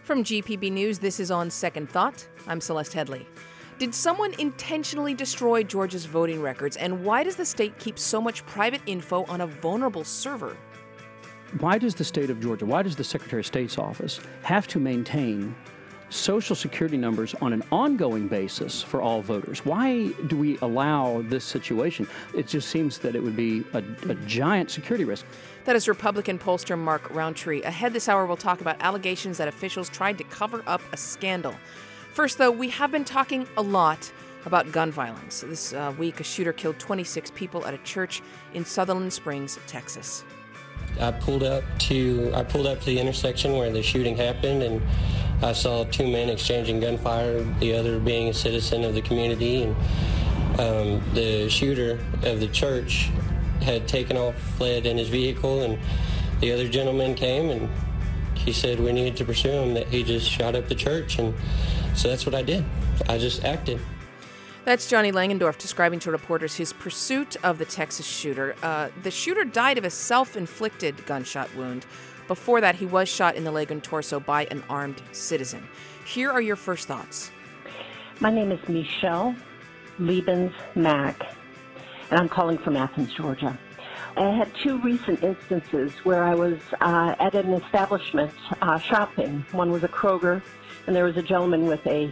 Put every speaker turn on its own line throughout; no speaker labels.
From GPB News, this is On Second Thought. I'm Celeste Headley. Did someone intentionally destroy Georgia's voting records, and why does the state keep so much private info on a vulnerable server?
Why does the state of Georgia, why does the Secretary of State's office have to maintain Social Security numbers on an ongoing basis for all voters? Why do we allow this situation? It just seems that it would be a giant security risk.
That is Republican pollster Mark Rountree. Ahead this hour, we'll talk about allegations that officials tried to cover up a scandal. First, though, we have been talking a lot about gun violence. This week, a shooter killed 26 people at a church in Sutherland Springs, Texas.
I pulled up to the intersection where the shooting happened, and I saw two men exchanging gunfire, the other being a citizen of the community, and the shooter of the church had taken off, fled in his vehicle, and the other gentleman came, and he said we needed to pursue him, that he just shot up the church, and so that's what I did. I just acted.
That's Johnny Langendorf describing to reporters his pursuit of the Texas shooter. The shooter died of a self-inflicted gunshot wound. Before that, he was shot in the leg and torso by an armed citizen. Here are your first thoughts.
My name is Michelle Liebens-Mack, and I'm calling from Athens, Georgia. I had two recent instances where I was at an establishment shopping. One was a Kroger, and there was a gentleman with a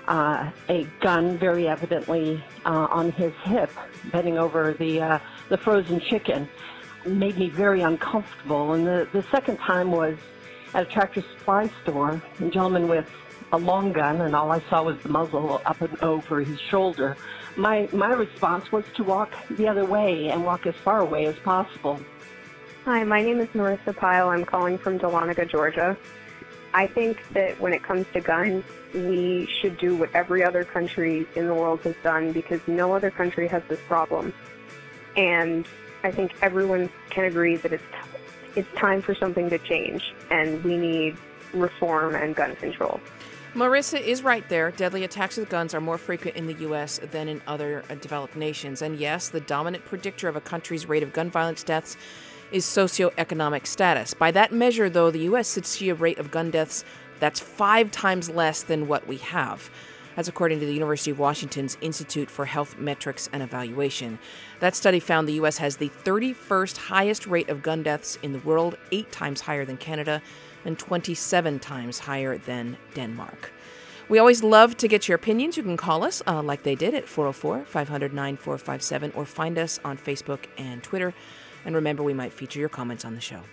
gun, very evidently on his hip, bending over the frozen chicken. It made me very uncomfortable. And the second time was at a Tractor Supply store, a gentleman with a long gun, and all I saw was the muzzle up and over his shoulder. My response was to walk the other way and walk as far away as possible.
Hi, my name is Marissa Pyle. I'm calling from Dahlonega, Georgia. I think that when it comes to guns, we should do what every other country in the world has done, because no other country has this problem. And I think everyone can agree that it's time for something to change, and we need reform and gun control.
Marissa is right there. Deadly attacks with guns are more frequent in the U.S. than in other developed nations. And yes, the dominant predictor of a country's rate of gun violence deaths is socioeconomic status. By that measure, though, the U.S. should see a rate of gun deaths that's 5 times less than what we have. That's according to the University of Washington's Institute for Health Metrics and Evaluation. That study found the U.S. has the 31st highest rate of gun deaths in the world, 8 times higher than Canada, and 27 times higher than Denmark. We always love to get your opinions. You can call us like they did at 404-500-9457 or find us on Facebook and Twitter. And remember, we might feature your comments on the show.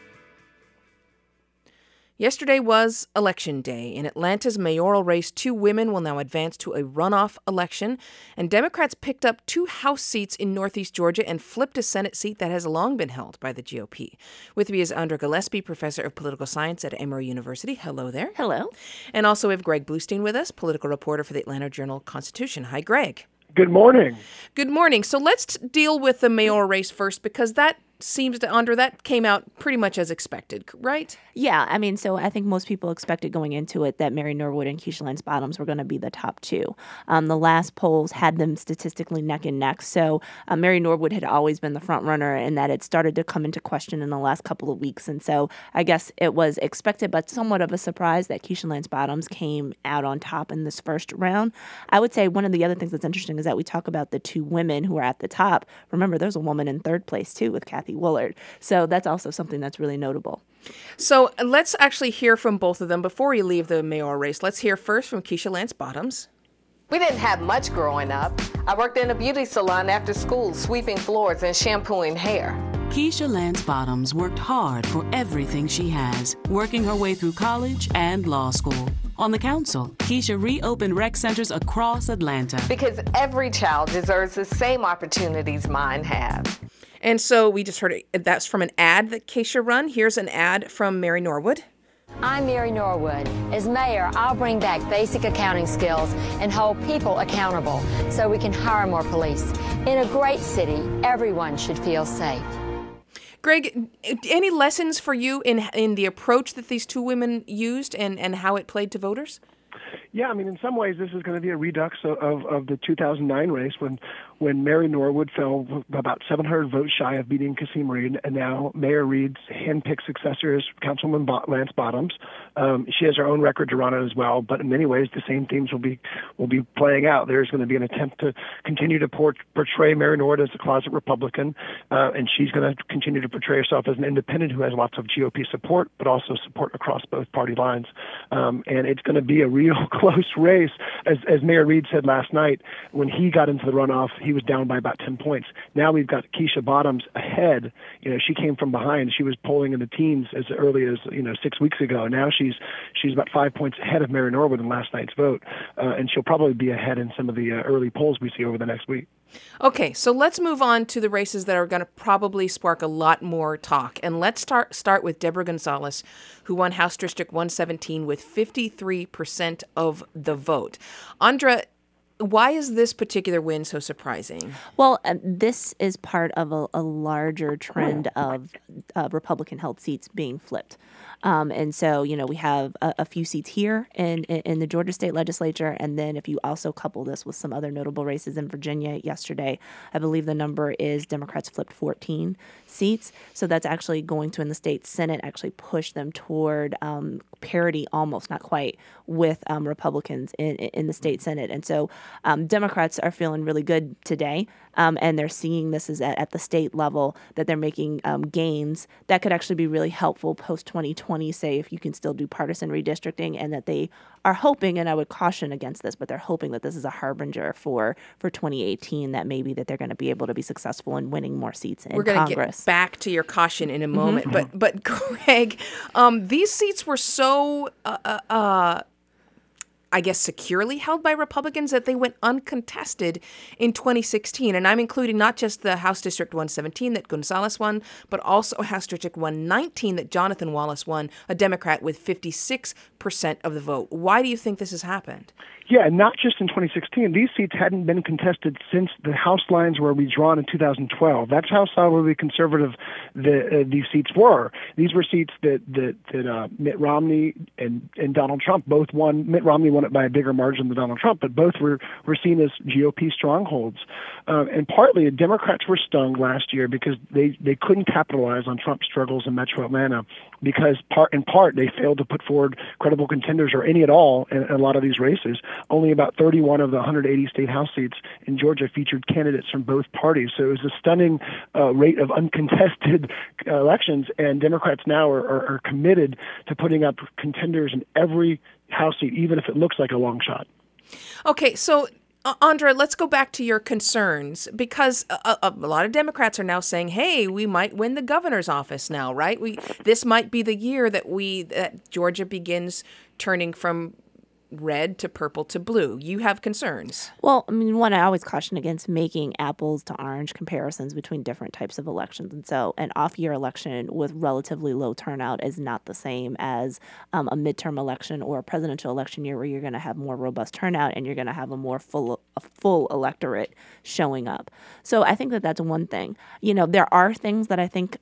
Yesterday was Election Day. In Atlanta's mayoral race, 2 women will now advance to a runoff election. And Democrats picked up 2 House seats in Northeast Georgia and flipped a Senate seat that has long been held by the GOP. With me is Andra Gillespie, professor of political science at Emory University. Hello there.
Hello.
And also we have Greg Bluestein with us, political reporter for the Atlanta Journal-Constitution. Hi, Greg.
Good morning.
Good morning. So let's deal with the mayoral race first, because that seems to, Andra, that came out pretty much as expected, right?
Yeah, I mean, so I think most people expected going into it that Mary Norwood and Keisha Lance Bottoms were going to be the top 2. The last polls had them statistically neck and neck. So Mary Norwood had always been the front runner, and that it started to come into question in the last couple of weeks. And so I guess it was expected, but somewhat of a surprise that Keisha Lance Bottoms came out on top in this first round. I would say one of the other things that's interesting is that we talk about the 2 women who are at the top. Remember, there's a woman in third place, too, with Kathy Willard. So that's also something that's really notable.
So let's actually hear from both of them before we leave the mayoral race. Let's hear first from Keisha Lance Bottoms.
We didn't have much growing up. I worked in a beauty salon after school, sweeping floors and shampooing hair.
Keisha Lance Bottoms worked hard for everything she has, working her way through college and law school. On the council, Keisha reopened rec centers across Atlanta.
Because every child deserves the same opportunities mine have.
And so we just heard that's from an ad that Keisha run. Here's an ad from Mary Norwood.
I'm Mary Norwood. As mayor, I'll bring back basic accounting skills and hold people accountable so we can hire more police. In a great city, everyone should feel safe.
Greg, any lessons for you in the approach that these 2 women used and how it played to voters?
Yeah, I mean, in some ways, this is going to be a redux of the 2009 race when Mary Norwood fell about 700 votes shy of beating Kasim Reed, and now Mayor Reed's handpicked successor is Councilwoman Lance Bottoms. She has her own record to run on as well, but in many ways, the same themes will be playing out. There's going to be an attempt to continue to portray Mary Norwood as a closet Republican, and she's going to continue to portray herself as an independent who has lots of GOP support, but also support across both party lines. And it's going to be a real close race. As Mayor Reed said last night, when he got into the runoff, he was down by about 10 points. Now we've got Keisha Bottoms ahead. She came from behind. She was polling in the teens as early as 6 weeks ago. Now she's about 5 points ahead of Mary Norwood in last night's vote, and she'll probably be ahead in some of the early polls we see over the next week.
Okay, so let's move on to the races that are going to probably spark a lot more talk. And let's start with Deborah Gonzalez, who won House District 117 with 53% of the vote. Andra, why is this particular win so surprising?
Well, this is part of a larger trend of Republican-held seats being flipped. And so, we have a few seats here in the Georgia State Legislature. And then if you also couple this with some other notable races in Virginia yesterday, I believe the number is Democrats flipped 14 seats. So that's actually going to, in the state Senate, actually push them toward parity, almost, not quite, with Republicans in the state Senate. And so Democrats are feeling really good today. And they're seeing this as at the state level, that they're making gains that could actually be really helpful post-2020, say, if you can still do partisan redistricting, and that they are hoping, and I would caution against this, but they're hoping that this is a harbinger for 2018, that maybe that they're going to be able to be successful in winning more seats in Congress.
We're going to get back to your caution in a moment. Mm-hmm. But Greg, these seats were so I guess, securely held by Republicans that they went uncontested in 2016. And I'm including not just the House District 117 that Gonzalez won, but also House District 119 that Jonathan Wallace won, a Democrat with 56% of the vote. Why do you think this has happened?
Yeah, not just in 2016. These seats hadn't been contested since the House lines were redrawn in 2012. That's how solidly conservative these seats were. These were seats that Mitt Romney and Donald Trump both won. Mitt Romney won it by a bigger margin than Donald Trump, but both were seen as GOP strongholds. And partly, Democrats were stung last year because they couldn't capitalize on Trump's struggles in Metro Atlanta because, in part, they failed to put forward credible contenders or any at all in a lot of these races. Only about 31 of the 180 state House seats in Georgia featured candidates from both parties. So it was a stunning rate of uncontested elections, and Democrats now are committed to putting up contenders in every House seat, even if it looks like a long shot.
Okay, so Andra, let's go back to your concerns, because a lot of Democrats are now saying, hey, we might win the governor's office now, right? This might be the year that Georgia begins turning from red to purple to blue. You have concerns.
Well, I mean, one, I always caution against making apples to orange comparisons between different types of elections. And so an off-year election with relatively low turnout is not the same as a midterm election or a presidential election year where you're going to have more robust turnout and you're going to have a full electorate showing up. So I think that that's one thing. There are things that I think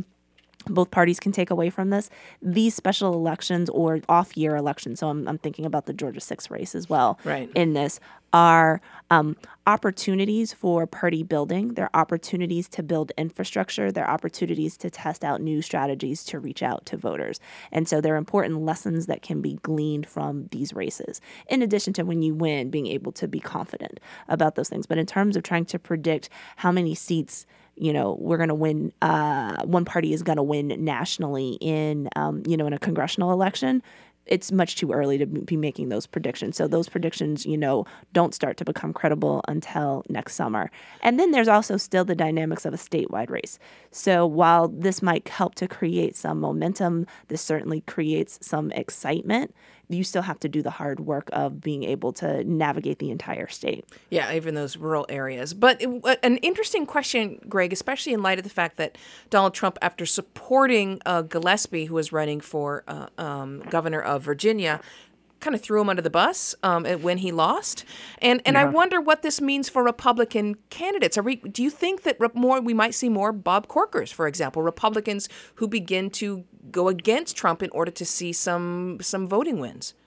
both parties can take away from this. These special elections or off-year elections, so I'm thinking about the Georgia 6 race as well,
right,
in this, are opportunities for party building. They're opportunities to build infrastructure. They're opportunities to test out new strategies to reach out to voters. And so there are important lessons that can be gleaned from these races, in addition to when you win, being able to be confident about those things. But in terms of trying to predict how many seats we're going to win, one party is going to win nationally in a congressional election, it's much too early to be making those predictions. So those predictions, don't start to become credible until next summer. And then there's also still the dynamics of a statewide race. So while this might help to create some momentum, this certainly creates some excitement, you still have to do the hard work of being able to navigate the entire state.
Yeah, even those rural areas. But an interesting question, Greg, especially in light of the fact that Donald Trump, after supporting Gillespie, who was running for governor of Virginia, kind of threw him under the bus when he lost. And I wonder what this means for Republican candidates. Do you think that we might see more Bob Corkers, for example, Republicans who begin to go against Trump in order to see some voting wins?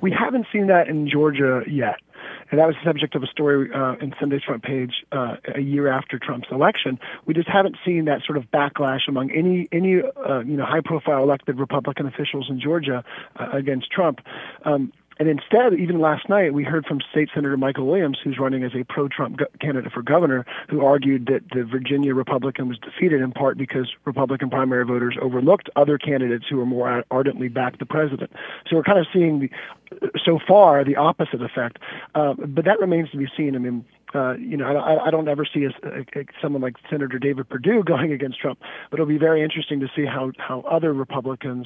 We haven't seen that in Georgia yet. And that was the subject of a story in Sunday's front page a year after Trump's election. We just haven't seen that sort of backlash among any high-profile elected Republican officials in Georgia against Trump. And instead, even last night, we heard from State Senator Michael Williams, who's running as a pro-Trump candidate for governor, who argued that the Virginia Republican was defeated in part because Republican primary voters overlooked other candidates who were more ardently backed the president. So we're kind of seeing, so far, the opposite effect. But that remains to be seen. I mean, I don't ever see someone like Senator David Perdue going against Trump, but it'll be very interesting to see how other Republicans,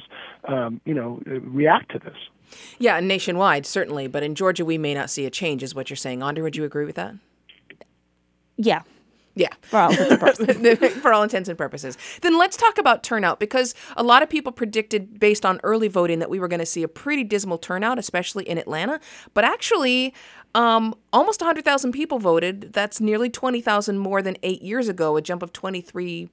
react to this.
Yeah, nationwide, certainly. But in Georgia, we may not see a change, is what you're saying. Andra, would you agree with that?
Yeah.
Yeah.
For all intents and purposes.
For all intents and purposes. Then let's talk about turnout, because a lot of people predicted, based on early voting, that we were going to see a pretty dismal turnout, especially in Atlanta. But actually, almost 100,000 people voted. That's nearly 20,000 more than 8 years ago, a jump of 23%.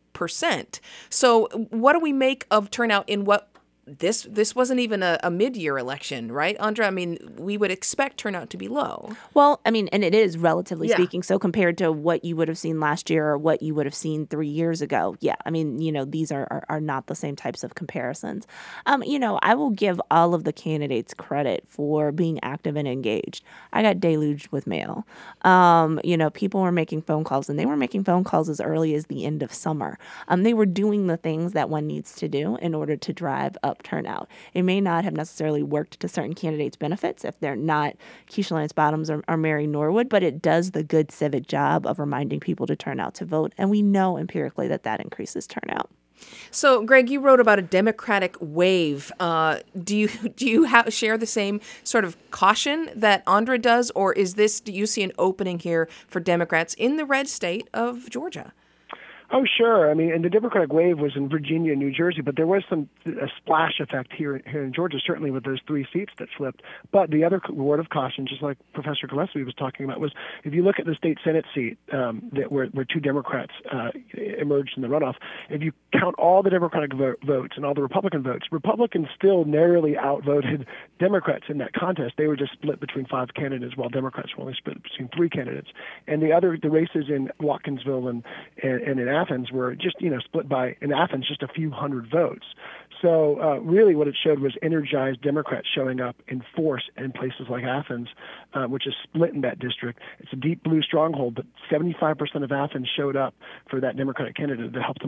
So what do we make of turnout in what this wasn't even a mid-year election, right, Andra? I mean, we would expect turnout to be low.
Well, I mean, and it is, relatively speaking. So compared to what you would have seen last year or what you would have seen 3 years ago, yeah, I mean, these are not the same types of comparisons. I will give all of the candidates credit for being active and engaged. I got deluged with mail. People were making phone calls, and they were making phone calls as early as the end of summer. They were doing the things that one needs to do in order to drive up turnout. It may not have necessarily worked to certain candidates' benefits if they're not Keisha Lance Bottoms or Mary Norwood, but it does the good civic job of reminding people to turn out to vote. And we know empirically that increases turnout.
So, Greg, you wrote about a Democratic wave. Do you share the same sort of caution that Andra does, or do you see an opening here for Democrats in the red state of Georgia?
Oh, sure. I mean, and the Democratic wave was in Virginia and New Jersey, but there was a splash effect here in Georgia, certainly with those 3 seats that flipped. But the other word of caution, just like Professor Gillespie was talking about, was if you look at the state Senate seat where 2 Democrats emerged in the runoff, if you count all the Democratic votes and all the Republican votes, Republicans still narrowly outvoted Democrats in that contest. They were just split between 5 candidates, while Democrats were only split between 3 candidates. And the races in Watkinsville and in Athens were just, split by, in Athens, just a few hundred votes. So really what it showed was energized Democrats showing up in force in places like Athens, which is split in that district. It's a deep blue stronghold, but 75% of Athens showed up for that Democratic candidate that helped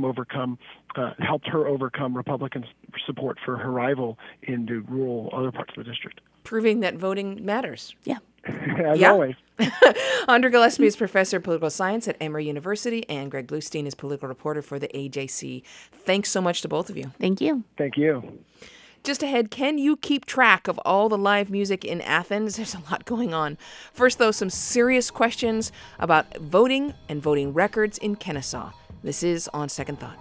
her overcome Republican support for her rival in the rural other parts of the district.
Proving that voting matters.
Yeah.
As always.
Andra Gillespie is professor of political science at Emory University, and Greg Bluestein is political reporter for the AJC. Thanks so much to both of you.
Thank you.
Thank you.
Just ahead, can you keep track of all the live music in Athens? There's a lot going on. First, though, some serious questions about voting and voting records in Kennesaw. This is On Second Thought.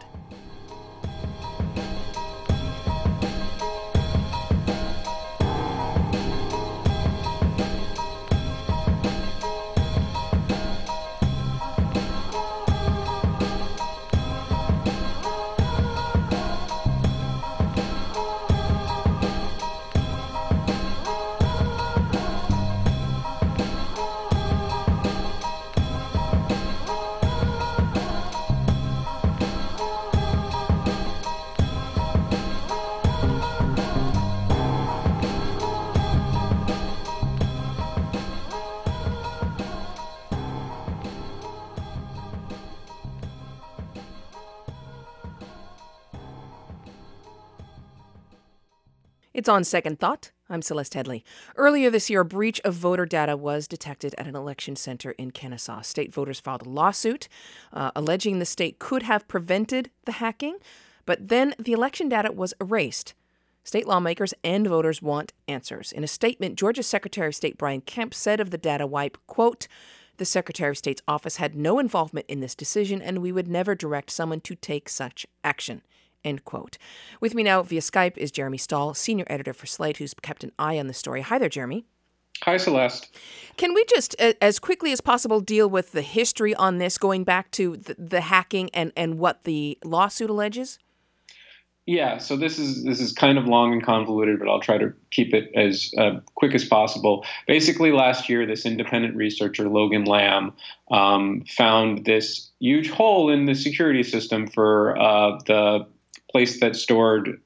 It's On Second Thought. I'm Celeste Headley. Earlier this year, a breach of voter data was detected at an election center in Kennesaw. State voters filed a lawsuit alleging the state could have prevented the hacking, but then the election data was erased. State lawmakers and voters want answers. In a statement, Georgia Secretary of State Brian Kemp said of the data wipe, quote, "The Secretary of State's office had no involvement in this decision, and we would never direct someone to take such action." End quote. With me now via Skype is Jeremy Stahl, senior editor for Slate, who's kept an eye on the story. Hi there, Jeremy.
Hi, Celeste.
Can we just, as quickly as possible, deal with the history on this, going back to the hacking and what the lawsuit alleges?
Yeah, so this is kind of long and convoluted, but I'll try to keep it as quick as possible. Basically, last year, this independent researcher, Logan Lamb, found this huge hole in the security system for the place that stored,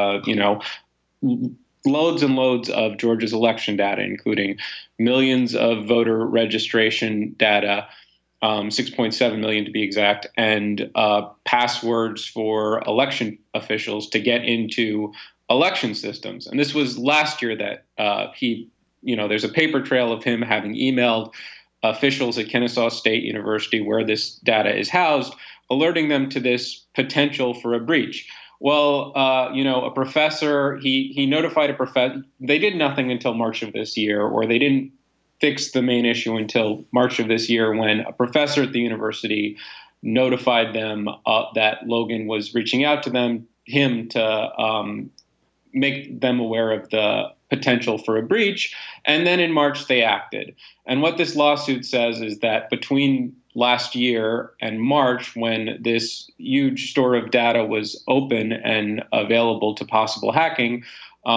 loads and loads of Georgia's election data, including millions of voter registration data, 6.7 million to be exact, and passwords for election officials to get into election systems. And this was last year that there's a paper trail of him having emailed officials at Kennesaw State University, where this data is housed, alerting them to this potential for a breach. Well, a professor, he notified a professor. They did nothing until March of this year, or they didn't fix the main issue until March of this year, when a professor at the university notified them that Logan was reaching out to him to make them aware of the potential for a breach. And then in March, they acted. And what this lawsuit says is that between last year and March, when this huge store of data was open and available to possible hacking,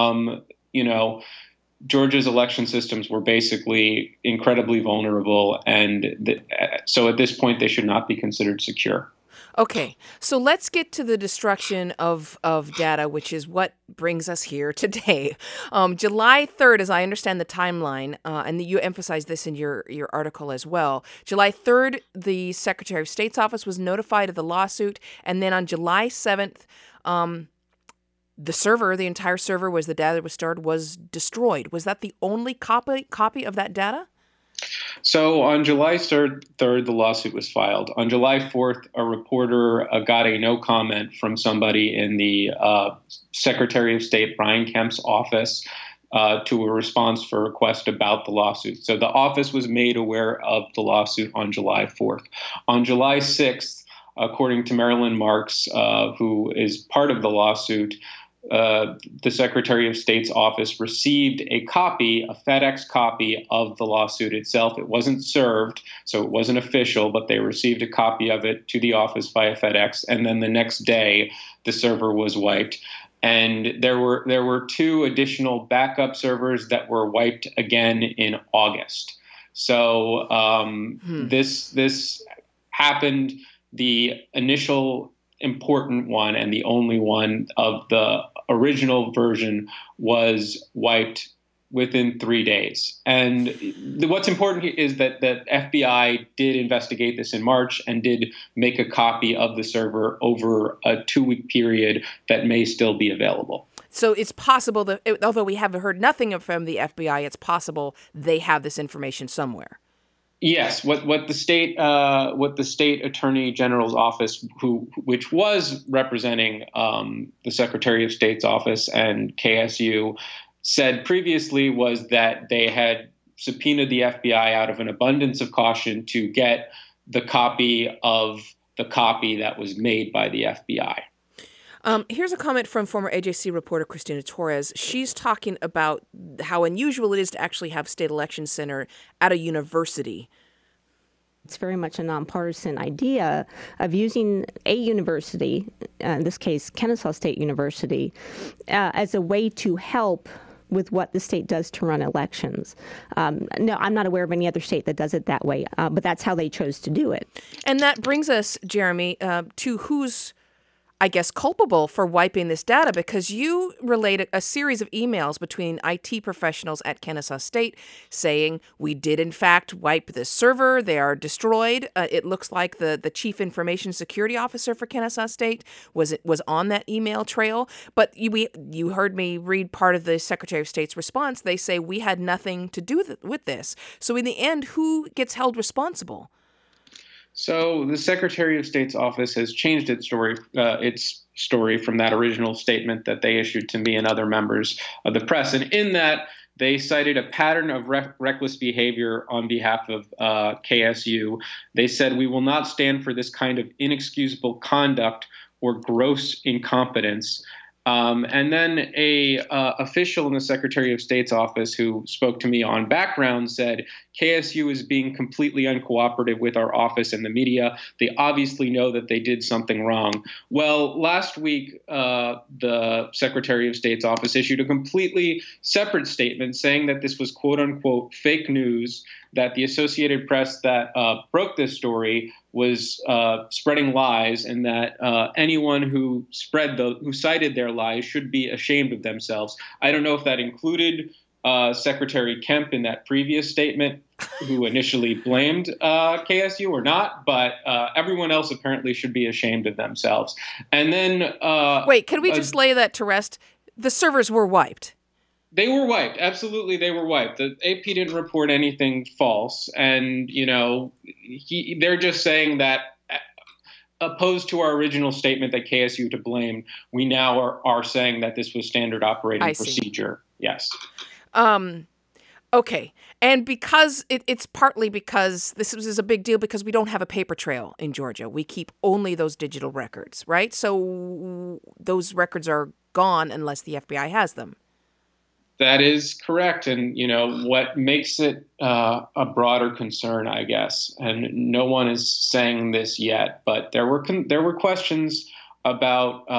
Georgia's election systems were basically incredibly vulnerable, and so at this point, they should not be considered secure.
Okay, so let's get to the destruction of data, which is what brings us here today. July 3rd, as I understand the timeline, and you emphasized this in your article as well, July 3rd, the Secretary of State's office was notified of the lawsuit, and then on July 7th, the entire server was the data that was stored, was destroyed. Was that the only copy of that data?
So on July 3rd, the lawsuit was filed. On July 4th, a reporter got a no comment from somebody in the Secretary of State, Brian Kemp's office, to a response for a request about the lawsuit. So the office was made aware of the lawsuit on July 4th. On July 6th, according to Marilyn Marks, who is part of the lawsuit, the Secretary of State's office received a FedEx copy of the lawsuit itself. It wasn't served, so it wasn't official, but they received a copy of it to the office via FedEx. And then the next day, the server was wiped. And there were two additional backup servers that were wiped again in August. So this happened. The initial important one and the only one of the original version was wiped within 3 days. And what's important here is that the FBI did investigate this in March and did make a copy of the server over a 2-week period that may still be available.
So it's possible that, although we have heard nothing from the FBI, it's possible they have this information somewhere.
Yes, what the state attorney general's office, which was representing the Secretary of State's office and KSU, said previously was that they had subpoenaed the FBI out of an abundance of caution to get the copy of the copy that was made by the FBI.
Here's a comment from former AJC reporter Christina Torres. She's talking about how unusual it is to actually have state election center at a university.
It's very much a nonpartisan idea of using a university, in this case Kennesaw State University, as a way to help with what the state does to run elections. No, I'm not aware of any other state that does it that way, but that's how they chose to do it.
And that brings us, Jeremy, to who's, I guess, culpable for wiping this data, because you related a series of emails between IT professionals at Kennesaw State saying we did, in fact, wipe this server. They are destroyed. It looks like the chief information security officer for Kennesaw State was on that email trail. But you heard me read part of the Secretary of State's response. They say we had nothing to do with this. So in the end, who gets held responsible?
So the Secretary of State's office has changed its story from that original statement that they issued to me and other members of the press. And in that, they cited a pattern of reckless behavior on behalf of KSU. They said, "We will not stand for this kind of inexcusable conduct or gross incompetence." And then a official in the Secretary of State's office who spoke to me on background said, KSU is being completely uncooperative with our office and the media. They obviously know that they did something wrong. Well, last week, the Secretary of State's office issued a completely separate statement saying that this was, quote unquote, fake news, that the Associated Press that broke this story was spreading lies, and that anyone who cited their lies should be ashamed of themselves. I don't know if that included Secretary Kemp in that previous statement, who initially blamed KSU or not, but everyone else apparently should be ashamed of themselves. And then
wait, can we just lay that to rest? The servers were wiped.
They were wiped. Absolutely, they were wiped. The AP didn't report anything false. And, they're just saying that, opposed to our original statement that KSU to blame, we now are saying that this was standard operating procedure. Yes.
Okay. And because it's partly because this is a big deal because we don't have a paper trail in Georgia. We keep only those digital records, right? So those records are gone unless the FBI has them.
That is correct. And, what makes it a broader concern, I guess, and no one is saying this yet, but there were questions about,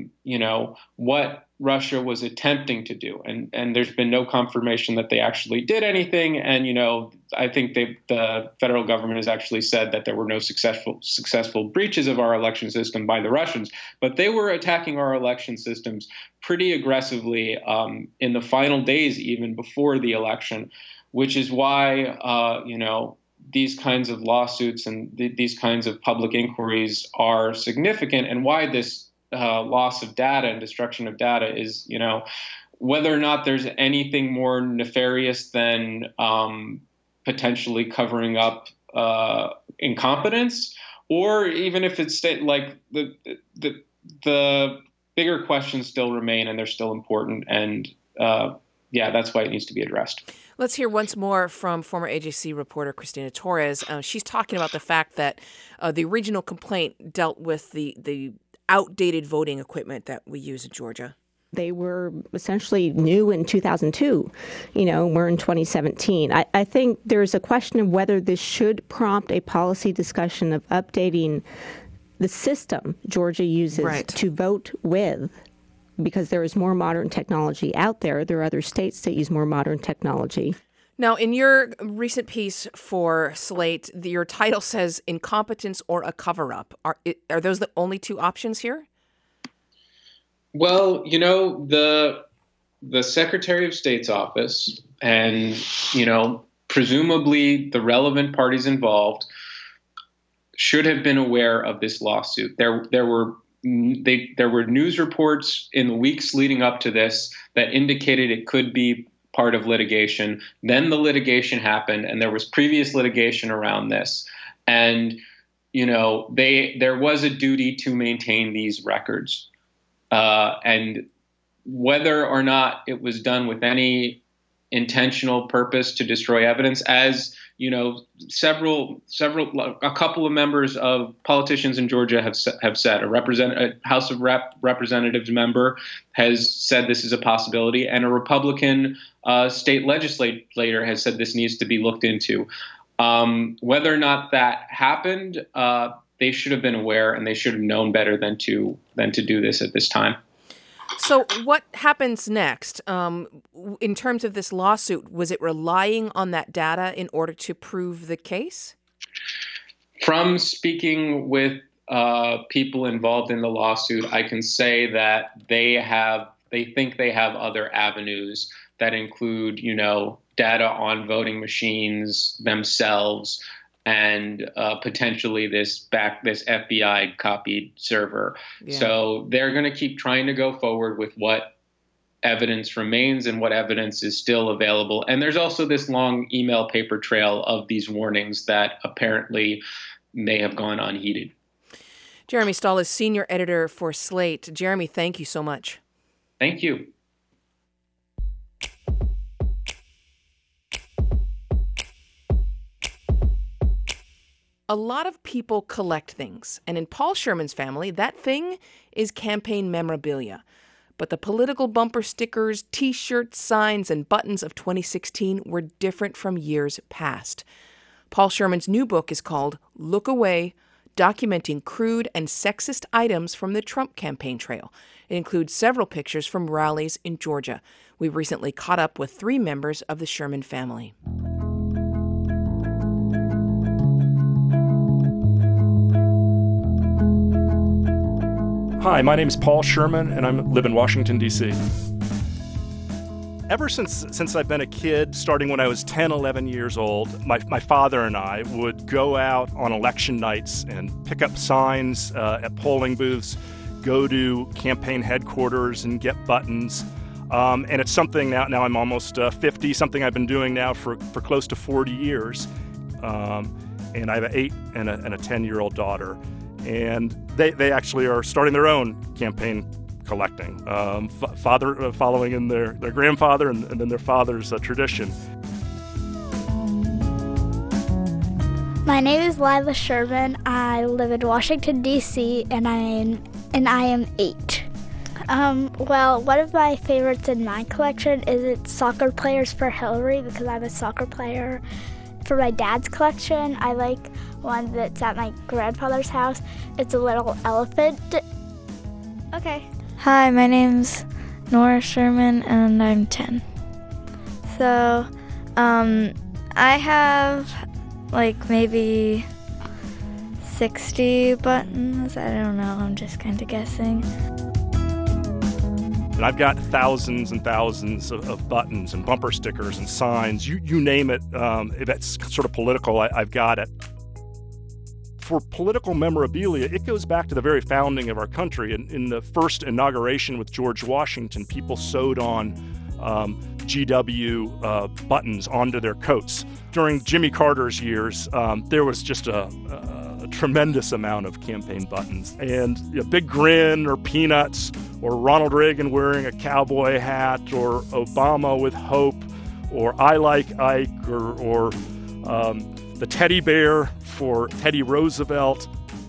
what Russia was attempting to do. And there's been no confirmation that they actually did anything. And, I think the federal government has actually said that there were no successful breaches of our election system by the Russians. But they were attacking our election systems pretty aggressively in the final days, even before the election, which is why, these kinds of lawsuits and these kinds of public inquiries are significant, and why this loss of data and destruction of data is, whether or not there's anything more nefarious than potentially covering up incompetence, or even if it's like the bigger questions still remain and they're still important. And that's why it needs to be addressed.
Let's hear once more from former AJC reporter Christina Torres. She's talking about the fact that the original complaint dealt with the outdated voting equipment that we use in Georgia.
They were essentially new in 2002. We're in 2017. I think there's a question of whether this should prompt a policy discussion of updating the system Georgia uses to vote with, because there is more modern technology out there. There are other states that use more modern technology.
Now, in your recent piece for Slate, your title says incompetence or a cover-up. Are those the only two options here?
Well, the Secretary of State's office and, presumably the relevant parties involved should have been aware of this lawsuit. There were news reports in the weeks leading up to this that indicated it could be part of litigation. Then the litigation happened, and there was previous litigation around this. And, there was a duty to maintain these records. And whether or not it was done with any intentional purpose to destroy evidence, as a couple of members of politicians in Georgia have said, a House of Representatives member has said this is a possibility, and a Republican state legislator has said this needs to be looked into. Whether or not that happened, they should have been aware, and they should have known better than to do this at this time.
So what happens next in terms of this lawsuit? Was it relying on that data in order to prove the case?
From speaking with people involved in the lawsuit, I can say that they think they have other avenues that include, data on voting machines themselves, and potentially this FBI copied server. Yeah. So they're going to keep trying to go forward with what evidence remains and what evidence is still available. And there's also this long email paper trail of these warnings that apparently may have gone unheeded.
Jeremy Stahl is senior editor for Slate. Jeremy, thank you so much.
Thank you.
A lot of people collect things, and in Paul Sherman's family, that thing is campaign memorabilia. But the political bumper stickers, T-shirts, signs, and buttons of 2016 were different from years past. Paul Sherman's new book is called Look Away, documenting crude and sexist items from the Trump campaign trail. It includes several pictures from rallies in Georgia. We recently caught up with 3 members of the Sherman family.
Hi, my name is Paul Sherman, and I live in Washington, D.C. Ever since I've been a kid, starting when I was 10, 11 years old, my father and I would go out on election nights and pick up signs at polling booths, go to campaign headquarters and get buttons. And it's something now I'm almost 50, something I've been doing now for close to 40 years. And I have an 8 and a 10-year-old daughter. And they actually are starting their own campaign collecting, father following in their grandfather and then their father's tradition.
My name is Lila Sherman. I live in Washington, D.C., and I am 8. Well, one of my favorites in my collection is it's Soccer Players for Hillary, because I'm a soccer player. For my dad's collection, I like one that's at my grandfather's house. It's a little elephant. Okay.
Hi, my name's Nora Sherman, and I'm 10. So, I have maybe 60 buttons. I don't know, I'm just kind of guessing.
And I've got thousands and thousands of buttons and bumper stickers and signs. You name it. If it's sort of political, I've got it. For political memorabilia, it goes back to the very founding of our country. In the first inauguration with George Washington, people sewed on GW buttons onto their coats. During Jimmy Carter's years, there was just a tremendous amount of campaign buttons. And a big grin or peanuts or Ronald Reagan wearing a cowboy hat or Obama with hope or I like Ike or the teddy bear for Teddy Roosevelt.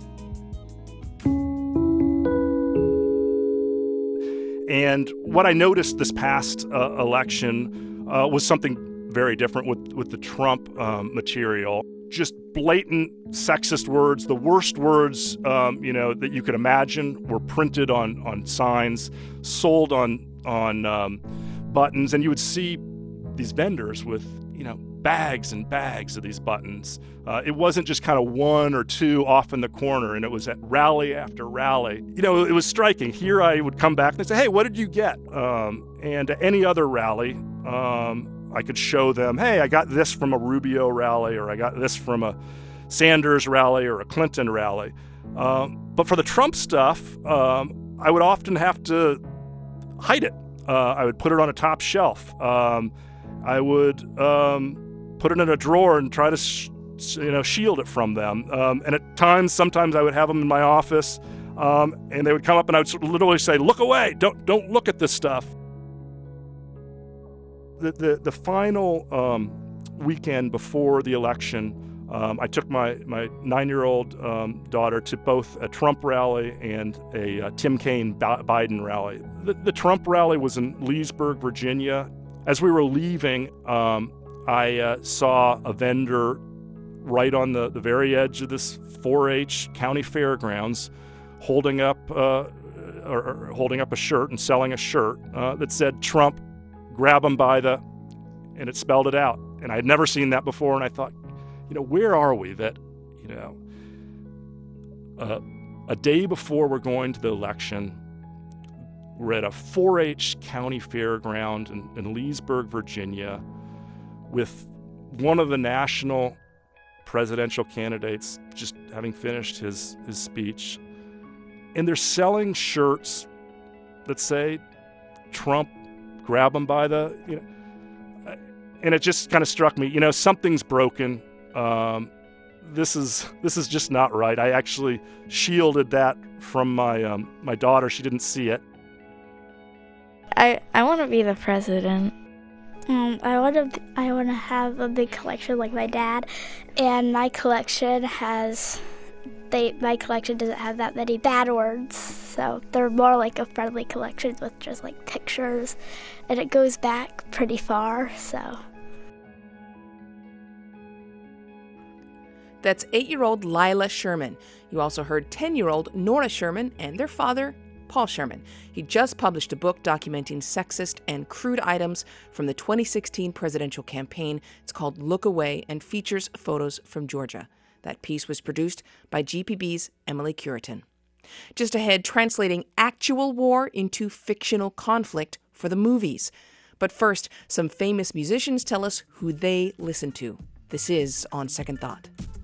And what I noticed this past election was something very different with the Trump material. Just blatant sexist words, the worst words that you could imagine were printed on signs, sold on buttons, and you would see these vendors with bags and bags of these buttons. It wasn't just kind of one or two off in the corner, and it was at rally after rally. It was striking. Here I would come back and say, hey, what did you get? And at any other rally, I could show them, hey, I got this from a Rubio rally, or I got this from a Sanders rally or a Clinton rally. But for the Trump stuff, I would often have to hide it. I would put it on a top shelf. I would put it in a drawer and try to shield it from them. And at times, sometimes I would have them in my office, and they would come up and I would literally say, look away, don't look at this stuff. The final weekend before the election, I took my 9-year-old daughter to both a Trump rally and a Tim Kaine Biden rally. The Trump rally was in Leesburg, Virginia. As we were leaving, I saw a vendor right on the very edge of this 4-H county fairgrounds holding up a shirt and selling a shirt that said, Trump, grab him by the, and it spelled it out. And I had never seen that before, and I thought, where are we that, a day before we're going to the election, we're at a 4-H county fairground in Leesburg, Virginia, with one of the national presidential candidates just having finished his speech. And they're selling shirts that say, Trump, grab him by the, and it just kind of struck me, something's broken. This is just not right. I actually shielded that from my daughter. She didn't see it.
I want to be the president.
I want to have a big collection like my dad, and my collection has my collection doesn't have that many bad words, so they're more like a friendly collection with just like pictures, and it goes back pretty far, so.
That's 8-year-old Lila Sherman. You also heard 10-year-old Nora Sherman and their father, Paul Sherman. He just published a book documenting sexist and crude items from the 2016 presidential campaign. It's called Look Away and features photos from Georgia. That piece was produced by GPB's Emily Curitan. Just ahead, translating actual war into fictional conflict for the movies. But first, some famous musicians tell us who they listen to. This is On Second Thought.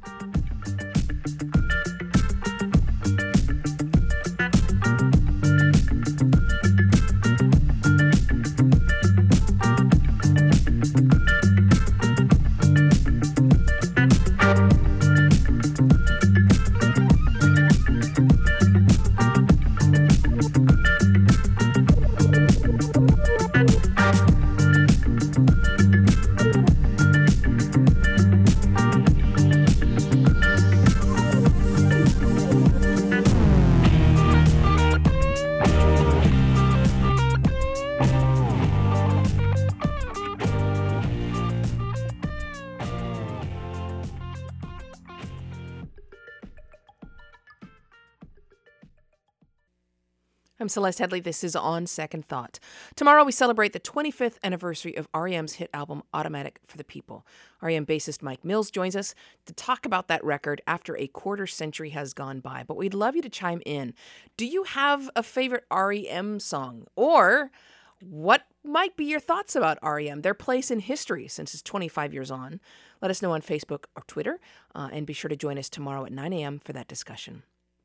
I'm Celeste Headley. This is On Second Thought. Tomorrow we celebrate the 25th anniversary of R.E.M's hit album Automatic for the People. R.E.M. bassist Mike Mills joins us to talk about that record after a quarter century has gone by. But we'd love you to chime in. Do you have a favorite R.E.M. song? Or what might be your thoughts about R.E.M., their place in history since it's 25 years on? Let us know on Facebook or Twitter, and be sure to join us tomorrow at 9 a.m. for that discussion.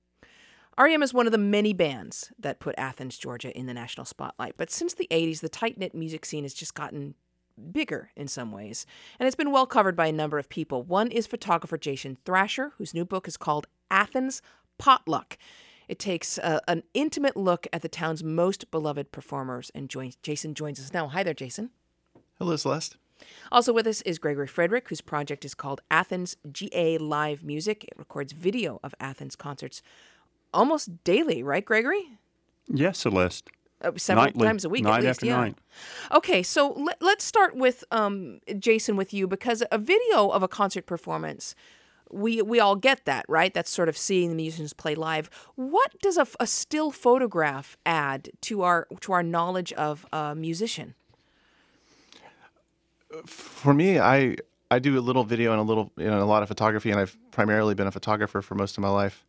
R.E.M. is one of the many bands that put Athens, Georgia in the national spotlight. But since the 80s, the tight-knit music scene has just gotten bigger in some ways. And it's been well covered by a number of people. One is photographer Jason Thrasher, whose new book is called Athens Potluck. It takes an intimate look at the town's most beloved performers. And Jason joins us now. Hi there, Jason.
Hello, Celeste.
Also with us is Gregory Frederick, whose project is called Athens GA Live Music. It records video of Athens concerts almost daily, right, Gregory?
Yes, Celeste.
Several
Nightly,
times a week,
night
at least.
after
Yeah.
night.
Okay, so let's start with Jason, with you, because a video of a concert performance, we all get that, right? That's sort of seeing the musicians play live. What does a still photograph add to our knowledge of a musician?
For me, I do a little video and a lot of photography, and I've primarily been a photographer for most of my life.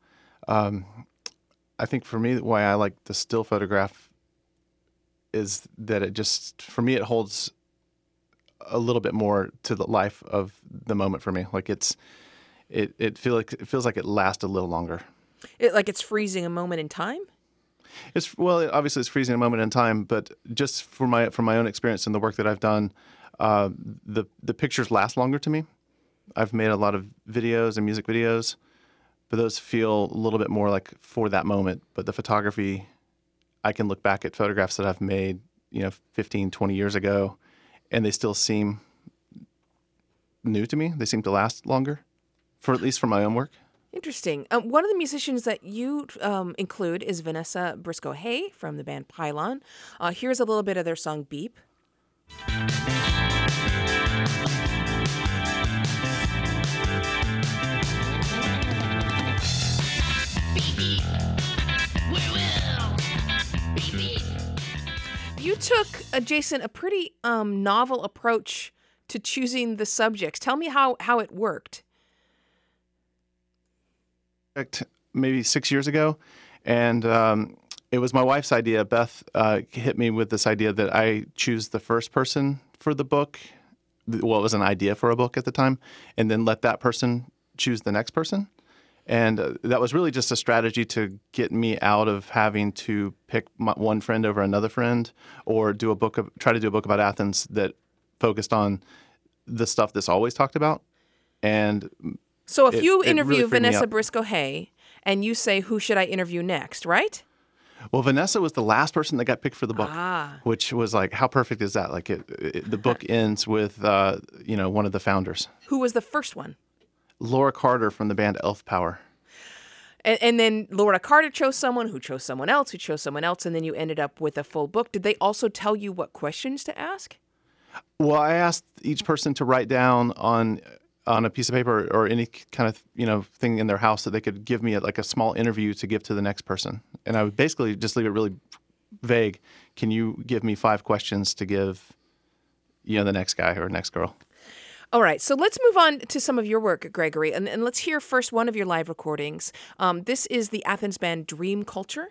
I think for me, why I like the still photograph is that for me, it holds a little bit more to the life of the moment for me. Like it feels like it lasts a little longer.
Like it's freezing a moment in time?
Obviously it's freezing a moment in time, but just from my own experience and the work that I've done, the pictures last longer to me. I've made a lot of videos and music videos, but those feel a little bit more like for that moment. But the photography, I can look back at photographs that I've made, 15, 20 years ago, and they still seem new to me. They seem to last longer, at least for my own work.
Interesting. One of the musicians that you include is Vanessa Briscoe-Hay from the band Pylon. Here's a little bit of their song Beep. You took, Jason, a pretty novel approach to choosing the subjects. Tell me how it worked.
Maybe 6 years ago, and it was my wife's idea. Beth hit me with this idea that I choose the first person for the book. Well, it was an idea for a book at the time, and then let that person choose the next person. And that was really just a strategy to get me out of having to pick one friend over another friend, or try to do a book about Athens that focused on the stuff that's always talked about. And
so if you interview Vanessa Briscoe-Hay and you say, who should I interview next, right?
Well, Vanessa was the last person that got picked for the book, which was like, how perfect is that? Like the book ends with, one of the founders.
Who was the first one?
Laura Carter from the band Elf Power.
And then Laura Carter chose someone who chose someone else, who chose someone else, and then you ended up with a full book. Did they also tell you what questions to ask?
Well, I asked each person to write down on a piece of paper or any kind of thing in their house that they could give me like a small interview to give to the next person. And I would basically just leave it really vague. Can you give me 5 questions to give the next guy or next girl?
All right, so let's move on to some of your work, Gregory, and let's hear first one of your live recordings. This is the Athens band Dream Culture.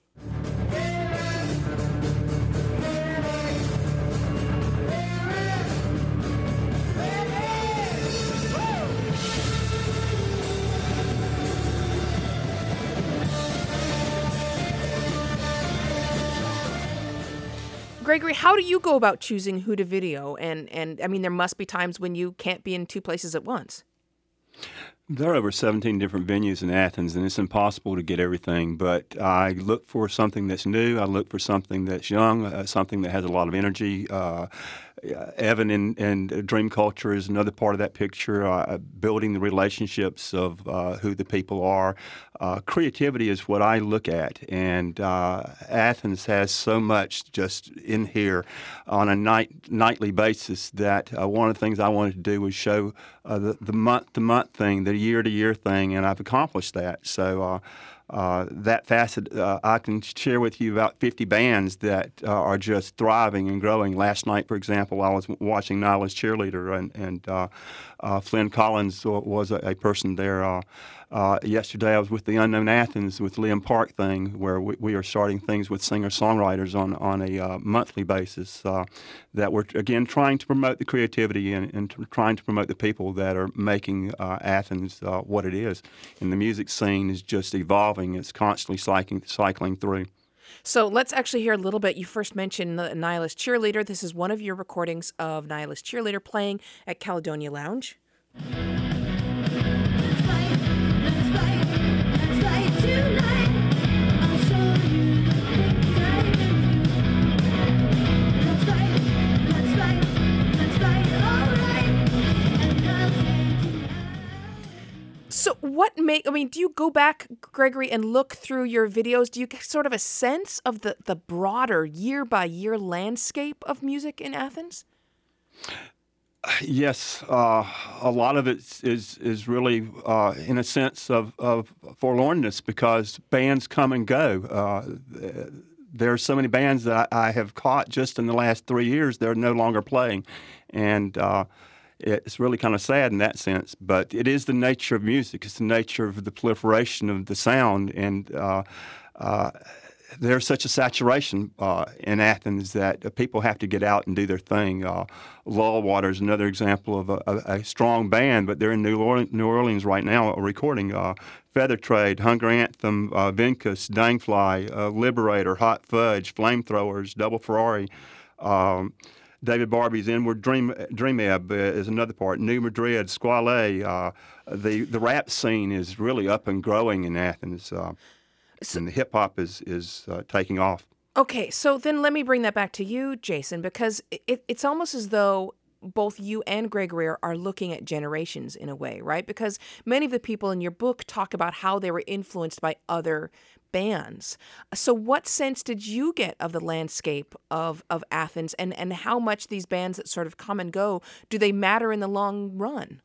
Gregory, how do you go about choosing who to video? And I mean, there must be times when you can't be in 2 places at once.
There are over 17 different venues in Athens, and it's impossible to get everything. But I look for something that's new. I look for something that's young, something that has a lot of energy. Evan and Dream Culture is another part of that picture, building the relationships of who the people are. Creativity is what I look at, and Athens has so much just in here on a nightly basis that one of the things I wanted to do was show the month-to-month thing, the year-to-year thing, and I've accomplished that. So that facet, I can share with you about 50 bands that are just thriving and growing. Last night, for example, I was watching Nyla's Cheerleader, and Flynn Collins was a person there. Yesterday, I was with the Unknown Athens with Liam Park thing, where we are starting things with singer-songwriters on a monthly basis that we're, again, trying to promote the creativity and trying to promote the people that are making Athens what it is. And the music scene is just evolving. It's constantly cycling through.
So let's actually hear a little bit. You first mentioned Nyla's Cheerleader. This is one of your recordings of Nyla's Cheerleader playing at Caledonia Lounge. So do you go back, Gregory, and look through your videos? Do you get sort of a sense of the broader year-by-year landscape of music in Athens?
Yes, a lot of it is really in a sense of forlornness because bands come and go. There are so many bands that I have caught just in the last 3 years. They're no longer playing, and it's really kind of sad in that sense. But it is the nature of music. It's the nature of the proliferation of the sound, and there's such a saturation in Athens that people have to get out and do their thing. Lullwater is another example of a strong band, but they're in New Orleans right now recording. Feather Trade, Hunger Anthem, Venkus, Dangfly, Liberator, Hot Fudge, Flamethrowers, Double Ferrari. David Barbie's Inward Dreameb is another part. New Madrid, Squale. The rap scene is really up and growing in Athens. And the hip-hop is taking off.
Okay, so then let me bring that back to you, Jason, because it's almost as though both you and Gregory are looking at generations in a way, right? Because many of the people in your book talk about how they were influenced by other bands. So what sense did you get of the landscape of Athens and how much these bands that sort of come and go, do they matter in the long run?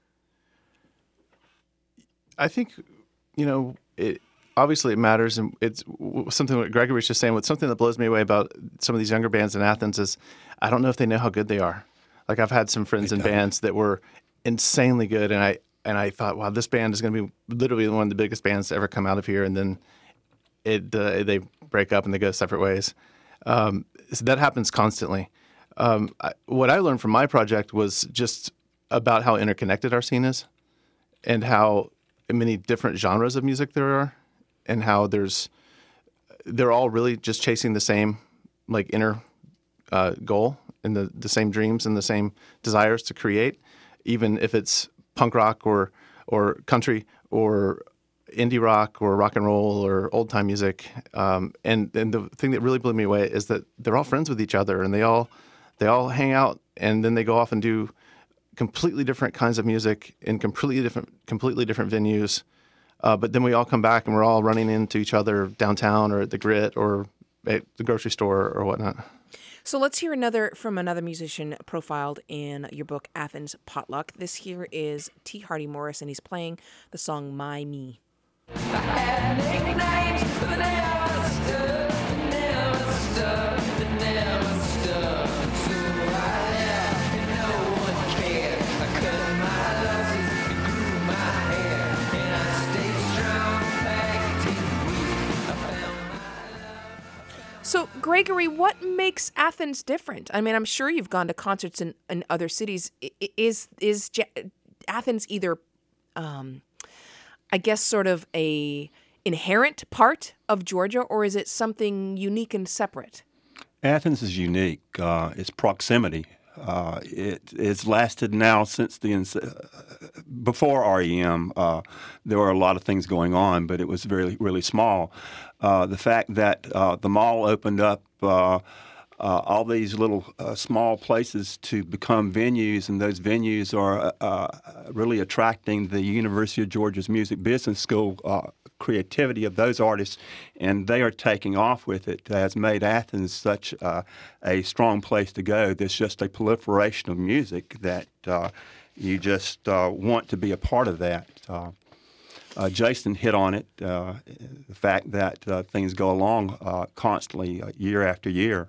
I think, obviously it matters, and it's something that Gregory was just saying. What's something that blows me away about some of these younger bands in Athens is I don't know if they know how good they are. Like I've had some friends in bands that were insanely good, and I thought, wow, this band is going to be literally one of the biggest bands to ever come out of here, and then they break up and they go separate ways. So that happens constantly. What I learned from my project was just about how interconnected our scene is, and how many different genres of music there are, and how they're all really just chasing the same inner goal and the same dreams and the same desires to create, even if it's punk rock or country or indie rock or rock and roll or old time music. And the thing that really blew me away is that they're all friends with each other, and they all hang out, and then they go off and do completely different kinds of music in completely different venues. But then we all come back and we're all running into each other downtown or at the Grit or at the grocery store or whatnot.
So let's hear from another musician profiled in your book, Athens Potluck. This here is T. Hardy Morris, and he's playing the song My Me. So, Gregory, what makes Athens different? I mean, I'm sure you've gone to concerts in other cities. Is Athens either, I guess, sort of a inherent part of Georgia, or is it something unique and separate?
Athens is unique. Its proximity. It's lasted now since before REM. There were a lot of things going on, but it was really small. The fact that the mall opened up all these little small places to become venues, and those venues are really attracting the University of Georgia's Music Business School creativity of those artists, and they are taking off with it, has made Athens such a strong place to go. There's just a proliferation of music that you just want to be a part of that. Jason hit on it, the fact that things go along constantly year after year.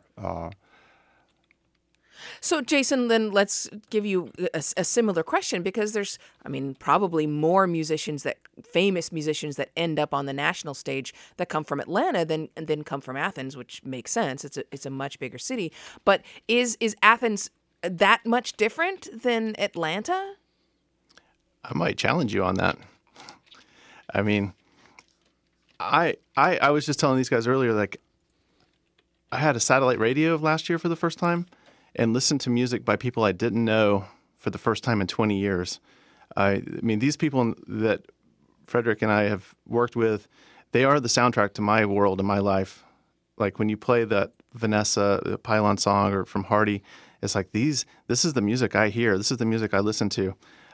So, Jason, then let's give you a similar question, because there's, probably more famous musicians that end up on the national stage that come from Atlanta than come from Athens, which makes sense. It's a much bigger city. But is Athens that much different than Atlanta?
I might challenge you on that. I mean, I was just telling these guys earlier, like, I had a satellite radio last year for the first time and listened to music by people I didn't know for the first time in 20 years. I mean, these people that Frederick and I have worked with, they are the soundtrack to my world and my life. Like when you play that Vanessa the Pylon song or from Hardy, it's like this is the music I hear. This is the music I listen to.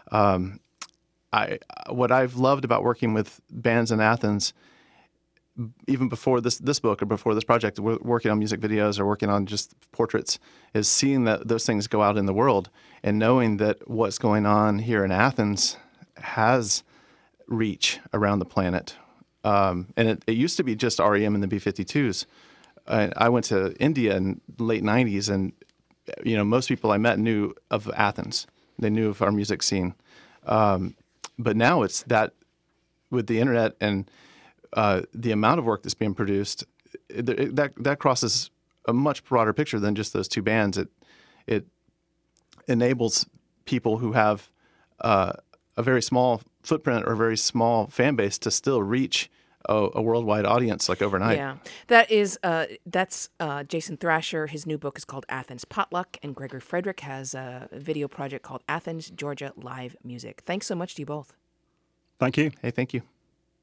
What I've loved about working with bands in Athens, even before this book or before this project, we're working on music videos or working on just portraits, is seeing that those things go out in the world and knowing that what's going on here in Athens has reach around the planet. And it used to be just REM and the B-52s. I went to India in the late 90s, and most people I met knew of Athens. They knew of our music scene. But now it's that with the internet and the amount of work that's being produced, that crosses a much broader picture than just those two bands. It enables people who have a very small footprint or a very small fan base to still reach a worldwide audience like overnight.
Yeah, that's Jason Thrasher. His new book is called Athens Potluck, and Gregory Frederick has a video project called Athens, Georgia Live Music. Thanks so much to you both.
Thank you.
Hey, thank you.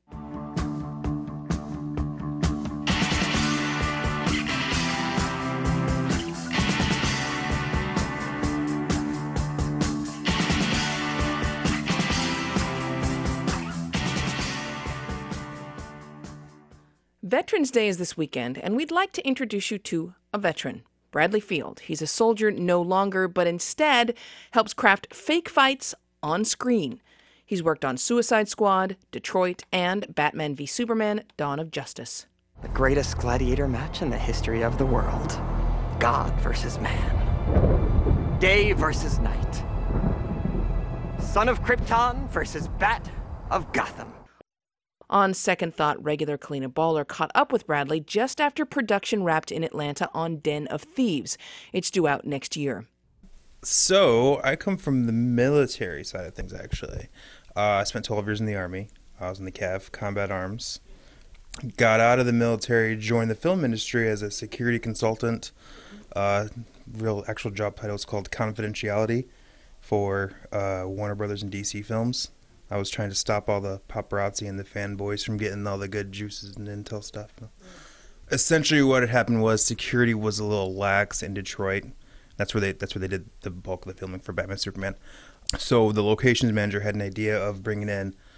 Veterans Day is this weekend, and we'd like to introduce you to a veteran, Bradley Field. He's a soldier no longer, but instead helps craft fake fights on screen. He's worked on Suicide Squad, Detroit, and Batman v Superman: Dawn of Justice.
The greatest gladiator match in the history of the world. God versus man. Day versus night. Son of Krypton versus Bat of Gotham.
On second thought, regular Kalina Baller caught up with Bradley just after production wrapped in Atlanta on Den of Thieves. It's due out next year.
So, I come from the military side of things, actually. I spent 12 years in the Army. I was in the CAV, Combat Arms. Got out of the military, joined the film industry as a security consultant. Real actual job title is called Confidentiality for Warner Brothers and DC Films. I was trying to stop all the paparazzi and the fanboys from getting all the good juices and intel stuff. Essentially, what had happened was security was a little lax in Detroit. That's where they did the bulk of the filming for Batman Superman. So the locations manager had an idea of bringing in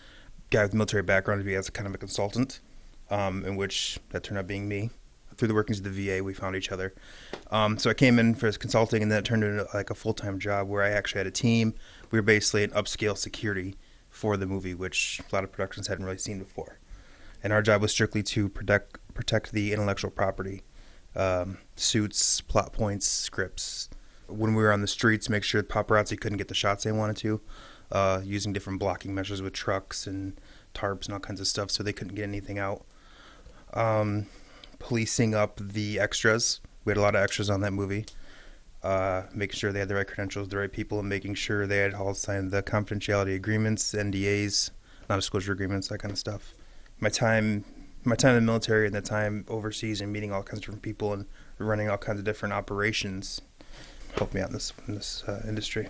guy with military background to be as a kind of a consultant, in which that turned out being me. Through the workings of the VA, we found each other. So I came in for consulting, and then it turned into like a full-time job where I actually had a team. We were basically an upscale security for the movie, which a lot of productions hadn't really seen before. And our job was strictly to protect the intellectual property, suits, plot points, scripts. When we were on the streets, make sure paparazzi couldn't get the shots they wanted to, using different blocking measures with trucks and tarps and all kinds of stuff so they couldn't get anything out. Policing up the extras. We had a lot of extras on that movie. Making sure they had the right credentials, the right people, and making sure they had all signed the confidentiality agreements, NDAs, non-disclosure agreements, that kind of stuff. My time in the military and the time overseas and meeting all kinds of different people and running all kinds of different operations helped me out in this industry.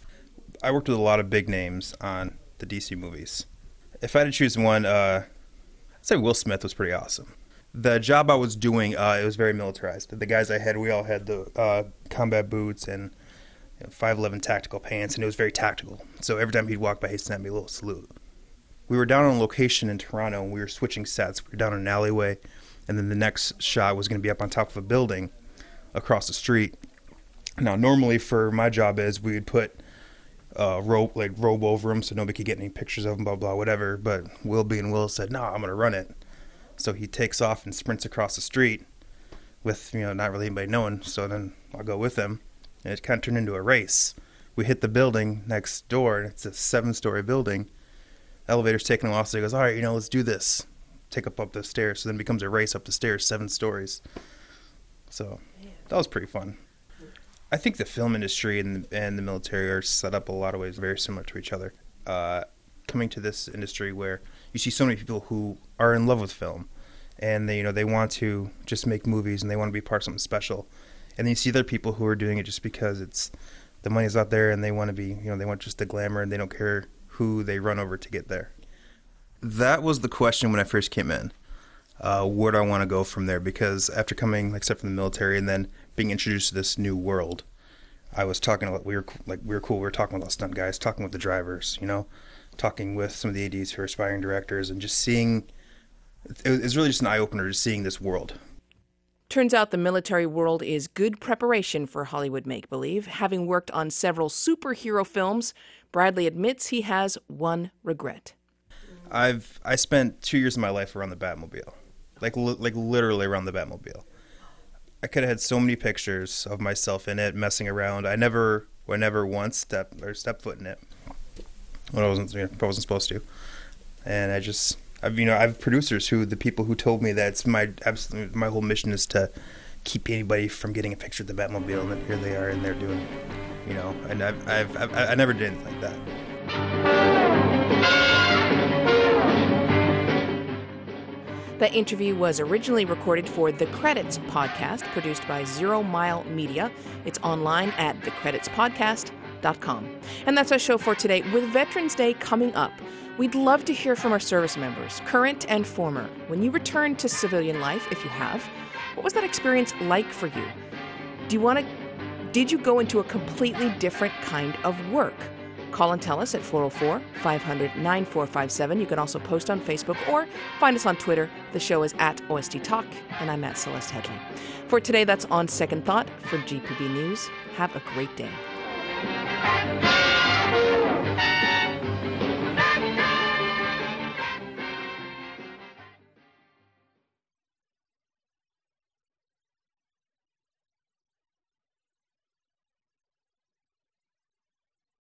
I worked with a lot of big names on the DC movies. If I had to choose one, I'd say Will Smith was pretty awesome. The job I was doing, it was very militarized. The guys I had, we all had the combat boots and 5'11" tactical pants, and it was very tactical. So every time he'd walk by, he'd send me a little salute. We were down on location in Toronto, and we were switching sets. We were down in an alleyway, and then the next shot was going to be up on top of a building across the street. Now, normally for my job we would put robe over him so nobody could get any pictures of him, blah, blah, whatever. But Will being Will said, no, I'm going to run it. So he takes off and sprints across the street with, not really anybody knowing. So then I'll go with him. And it kind of turned into a race. We hit the building next door, and it's a 7-story building. Elevator's taking off, so he goes, all right, let's do this. Take up the stairs. So then it becomes a race up the stairs, 7 stories. So that was pretty fun. I think the film industry and the military are set up a lot of ways very similar to each other. Coming to this industry where you see so many people who are in love with film, and they want to just make movies and they want to be part of something special, and then you see other people who are doing it just because the money's out there and they want to be, they want just the glamour and they don't care who they run over to get there. That was the question when I first came in. Where do I want to go from there? Because after coming, except from the military, and then being introduced to this new world, I was talking about we were cool. We were talking with all stunt guys, talking with the drivers, talking with some of the ADs who are aspiring directors, and just seeing. It's really just an eye opener, just seeing this world.
Turns out the military world is good preparation for Hollywood make-believe. Having worked on several superhero films, Bradley admits he has one regret.
I spent 2 years of my life around the Batmobile, like literally around the Batmobile. I could have had so many pictures of myself in it, messing around. I never once stepped foot in it when I wasn't supposed to. And I've producers the people who told me that it's my whole mission is to keep anybody from getting a picture of the Batmobile, and then here they are and they're doing, and I never did anything like that.
That interview was originally recorded for The Credits podcast, produced by Zero Mile Media. It's online at thecreditspodcast.com. And that's our show for today. With Veterans Day coming up, we'd love to hear from our service members, current and former. When you return to civilian life, if you have, what was that experience like for you? Did you go into a completely different kind of work? Call and tell us at 404-500-9457. You can also post on Facebook or find us on Twitter. The show is at OST Talk, and I'm at Celeste Headley. For today, that's On Second Thought. For GPB News, have a great day.